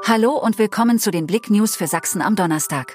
Hallo und willkommen zu den Blick News für Sachsen am Donnerstag.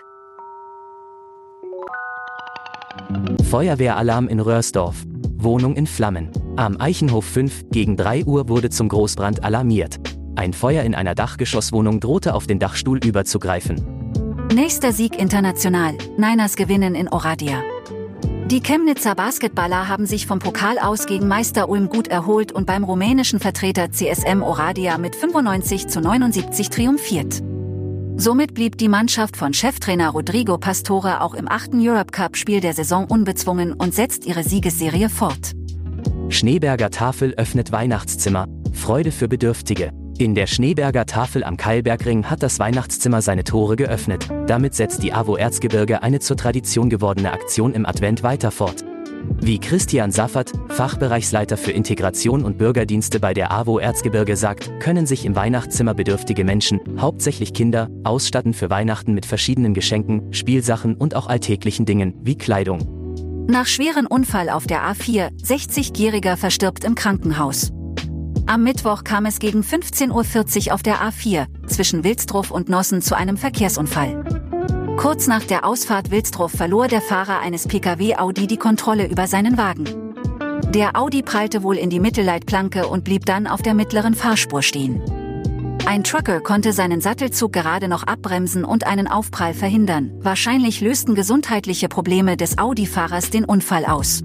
Feuerwehralarm in Röhrsdorf. Wohnung in Flammen. Am Eichenhof 5 gegen 3 Uhr wurde zum Großbrand alarmiert. Ein Feuer in einer Dachgeschosswohnung drohte auf den Dachstuhl überzugreifen. Nächster Sieg international. Niners gewinnen in Oradea. Die Chemnitzer Basketballer haben sich vom Pokal aus gegen Meister Ulm gut erholt und beim rumänischen Vertreter CSM Oradea mit 95:79 triumphiert. Somit blieb die Mannschaft von Cheftrainer Rodrigo Pastore auch im 8. Europe-Cup-Spiel der Saison unbezwungen und setzt ihre Siegesserie fort. Schneeberger Tafel öffnet Weihnachtszimmer. Freude für Bedürftige. In der Schneeberger Tafel am Keilbergring hat das Weihnachtszimmer seine Tore geöffnet. Damit setzt die AWO Erzgebirge eine zur Tradition gewordene Aktion im Advent weiter fort. Wie Christian Saffert, Fachbereichsleiter für Integration und Bürgerdienste bei der AWO Erzgebirge sagt, können sich im Weihnachtszimmer bedürftige Menschen, hauptsächlich Kinder, ausstatten für Weihnachten mit verschiedenen Geschenken, Spielsachen und auch alltäglichen Dingen, wie Kleidung. Nach schweren Unfall auf der A4, 60-Jähriger verstirbt im Krankenhaus. Am Mittwoch kam es gegen 15:40 Uhr auf der A4, zwischen Wilsdruff und Nossen zu einem Verkehrsunfall. Kurz nach der Ausfahrt Wilsdruff verlor der Fahrer eines Pkw Audi die Kontrolle über seinen Wagen. Der Audi prallte wohl in die Mittelleitplanke und blieb dann auf der mittleren Fahrspur stehen. Ein Trucker konnte seinen Sattelzug gerade noch abbremsen und einen Aufprall verhindern. Wahrscheinlich lösten gesundheitliche Probleme des Audi-Fahrers den Unfall aus.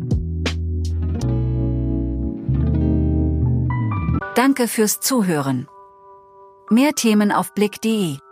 Danke fürs Zuhören. Mehr Themen auf blick.de